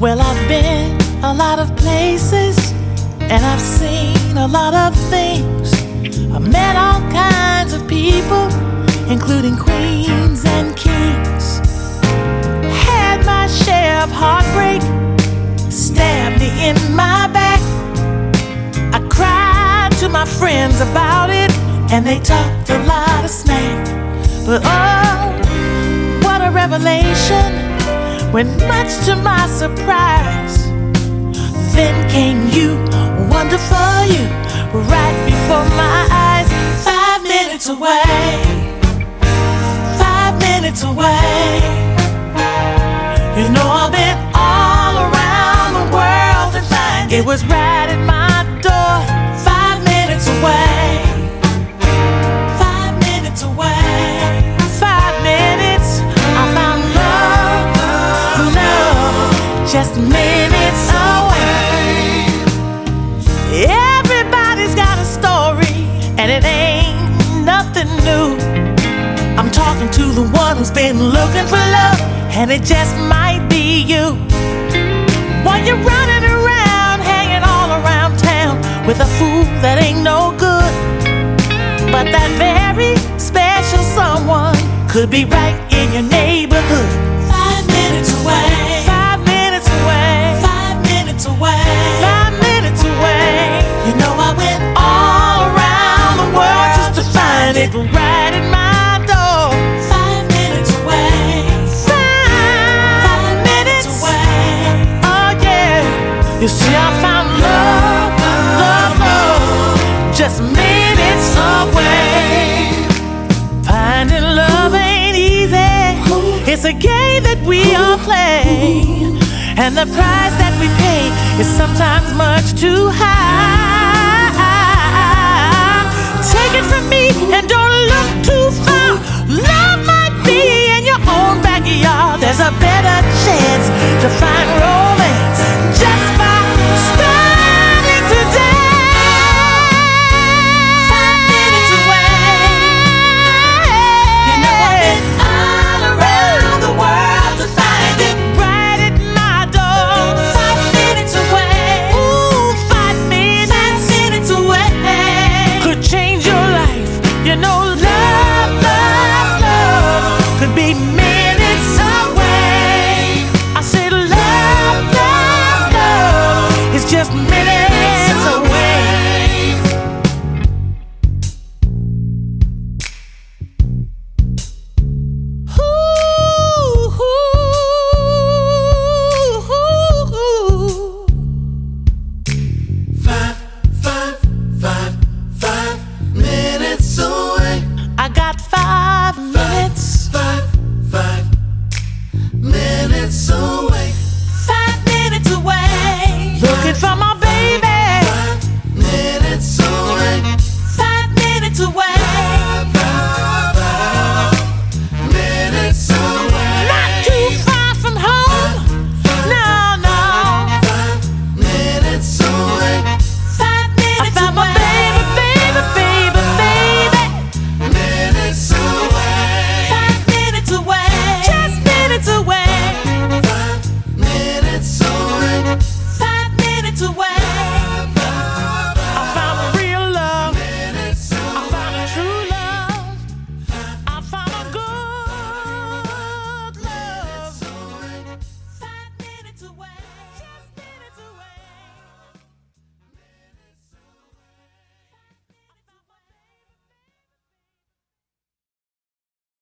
Well, I've been a lot of places, and I've seen a lot of things. I've met all kinds of people, including queens and kings. Had my share of heartbreak, stabbed me in my back. I cried to my friends about it, and they talked a lot of smack. But oh, what a revelation, when much to my surprise, then came you, wonderful you, right before my eyes. 5 minutes away, 5 minutes away. You know I've been all around the world to find it. It was right at my door. 5 minutes away, 5 minutes away. 5 minutes, I found love, love, just minutes away. Everybody's got a story, and it ain't nothing new. I'm talking to the one who's been looking for love, and it just might be you. While you're running around, hanging all around town with a fool that ain't no good, but that very special someone could be right in your neighborhood. 5 minutes away, 5 minutes away, 5 minutes away, 5 minutes away. You know I went all around the world just to find it right at my door. 5 minutes away, 5 minutes away. Oh yeah, you see I found love, love, love, just minutes away. Finding love ain't easy. It's a game that we all play, and the price that we pay is sometimes much too high. Take it from me and don't look too far. Love might be in your own backyard. There's a better chance to find romance just by starting today. 5 minutes away. You know I've been all around the world to find it right at my door. 5 minutes away. Ooh, 5 minutes, 5 minutes away could change your life. You know, love, love, love could be minutes away. I said love, love, love is just minutes.